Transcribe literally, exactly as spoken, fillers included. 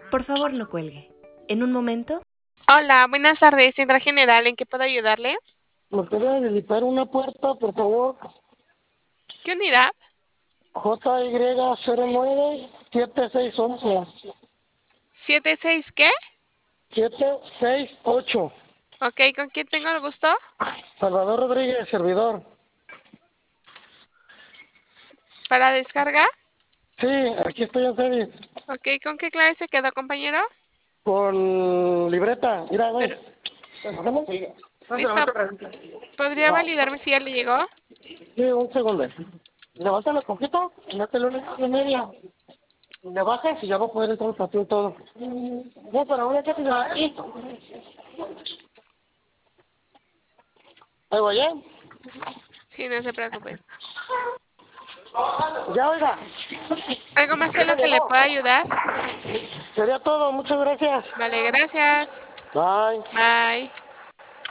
Por favor, no cuelgue. En un momento. Hola, buenas tardes, Central General, ¿en qué puedo ayudarle? ¿Me puede habilitar una puerta, por favor? ¿Qué unidad? J Y cero nueve siete seis once. ¿Siete seis qué? siete seis ocho. Ok, ¿con quién tengo el gusto? Salvador Rodríguez, servidor. ¿Para descarga? Sí, aquí estoy en serie. Ok, ¿con qué clave se quedó, compañero? Con libreta. Mira, güey. Pero, ¿Hacemos? listo. ¿Podría validarme si ya le llegó? Sí, un segundo. Levanta la cojita, mételo en la media. Le bajas y ya va a poder entrar el partido y todo. No, para una que te va aquí. Ahí voy, ¿eh? Sí, no se preocupe. Ya, oiga. ¿Algo más Ya en me lo que le llegó. pueda ayudar? Sería todo. Muchas gracias. Vale, gracias. Bye. Bye.